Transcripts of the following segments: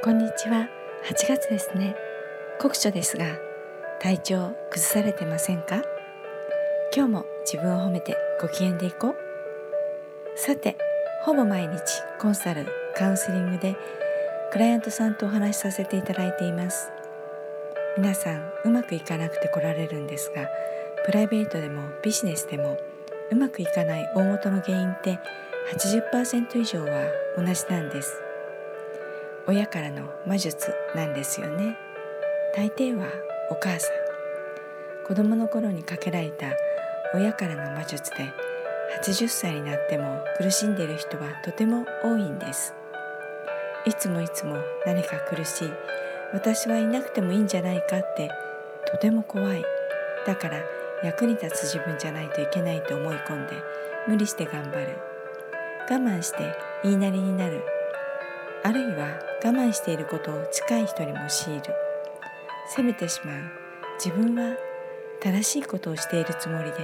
こんにちは。8月ですね。酷暑ですが、体調崩されてませんか？今日も自分を褒めてご機嫌でいこう。さて、ほぼ毎日コンサル、カウンセリングでクライアントさんとお話しさせていただいています。皆さんうまくいかなくて来られるんですが、プライベートでもビジネスでもうまくいかない大元の原因って 80% 以上は同じなんです。親からの魔術なんですよね。大抵はお母さん、子供の頃にかけられた親からの魔術で80歳になっても苦しんでいる人はとても多いんです。いつも何か苦しい、私はいなくてもいいんじゃないかってとても怖い。だから役に立つ自分じゃないといけないと思い込んで無理して頑張る。我慢して言いなりになる。あるいは我慢していることを近い人にも強いる。責めてしまう。自分は正しいことをしているつもりで。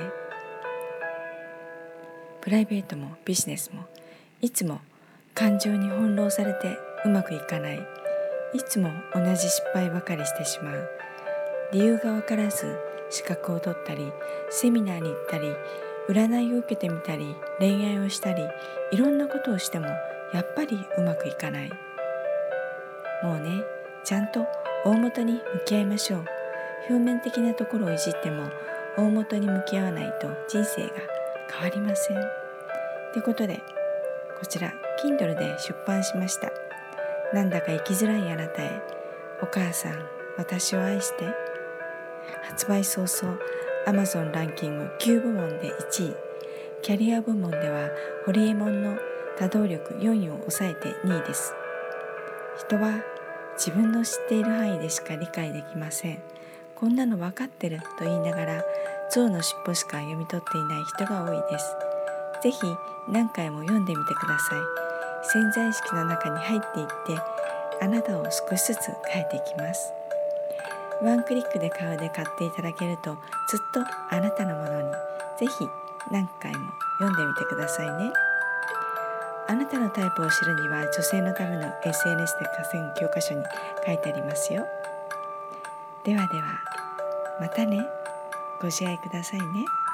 プライベートもビジネスもいつも感情に翻弄されてうまくいかない。いつも同じ失敗ばかりしてしまう。理由が分からず資格を取ったり、セミナーに行ったり、占いを受けてみたり、恋愛をしたり、いろんなことをしてもやっぱりうまくいかない。もうね、ちゃんと大元に向き合いましょう。表面的なところをいじっても大元に向き合わないと人生が変わりません。ということで、こちら Kindle で出版しました。なんだか生きづらいあなたへ、お母さん、私を愛して。発売早々 Amazon ランキング9部門で1位、キャリア部門ではホリエモンの多動力4位を抑えて2位です。人は自分の知っている範囲でしか理解できません。こんなの分かってると言いながら象の尻尾しか読み取っていない人が多いです。ぜひ何回も読んでみてください。潜在意識の中に入っていってあなたを少しずつ変えていきます。ワンクリックで買っていただけるとずっとあなたのものに。ぜひ何回も読んでみてくださいね。あなたのタイプを知るには女性のための SNS で稼ぐ教科書に書いてありますよ。ではまたね。ご自愛くださいね。